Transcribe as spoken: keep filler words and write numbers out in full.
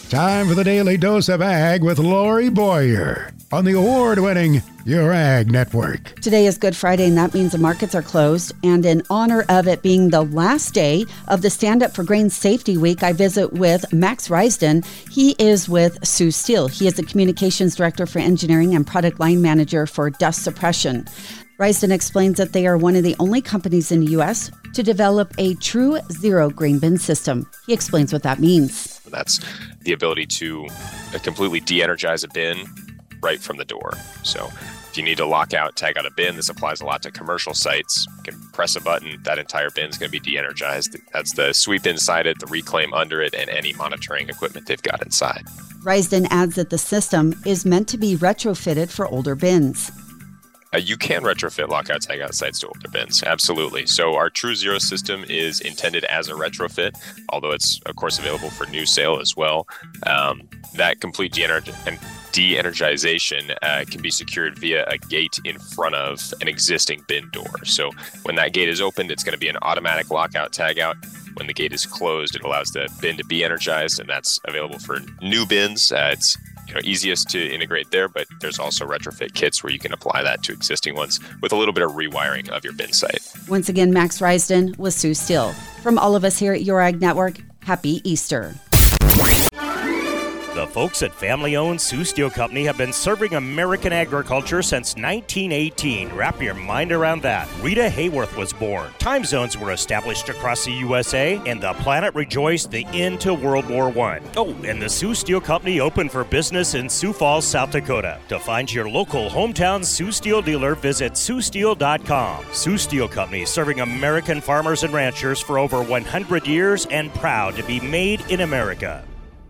Time for the Daily Dose of Ag with Lori Boyer on the award-winning Your Ag Network. Today is Good Friday, and that means the markets are closed. And in honor of it being the last day of the Stand Up for Grain Safety Week, I visit with Max Risden. He is with Sioux Steel. He is the Communications Director for Engineering and Product Line Manager for Dust Suppression. Risden explains that they are one of the only companies in the U S to develop a true zero grain bin system. He explains what that means. That's the ability to completely de-energize a bin right from the door. So if you need to lock out, tag out a bin, this applies a lot to commercial sites. You can press a button, that entire bin is going to be de-energized. That's the sweep inside it, the reclaim under it, and any monitoring equipment they've got inside. Risden adds that the system is meant to be retrofitted for older bins. Uh, you can retrofit lockout tagout sites to older bins, absolutely. So our True Zero system is intended as a retrofit, although it's, of course, available for new sale as well. Um, that complete de-energ- de-energization uh, can be secured via a gate in front of an existing bin door. So when that gate is opened, it's going to be an automatic lockout tagout. When the gate is closed, it allows the bin to be energized, and that's available for new bins. Uh, it's You know, easiest to integrate there, but there's also retrofit kits where you can apply that to existing ones with a little bit of rewiring of your bin site. Once again, Max Risden with Sioux Steel. From all of us here at Your Ag Network, happy Easter. The folks at family-owned Sioux Steel Company have been serving American agriculture since nineteen eighteen. Wrap your mind around that. Rita Hayworth was born. Time zones were established across the U S A, and the planet rejoiced the end to World War One. Oh, and the Sioux Steel Company opened for business in Sioux Falls, South Dakota. To find your local hometown Sioux Steel dealer, visit sioux steel dot com. Sioux Steel Company, serving American farmers and ranchers for over one hundred years and proud to be made in America.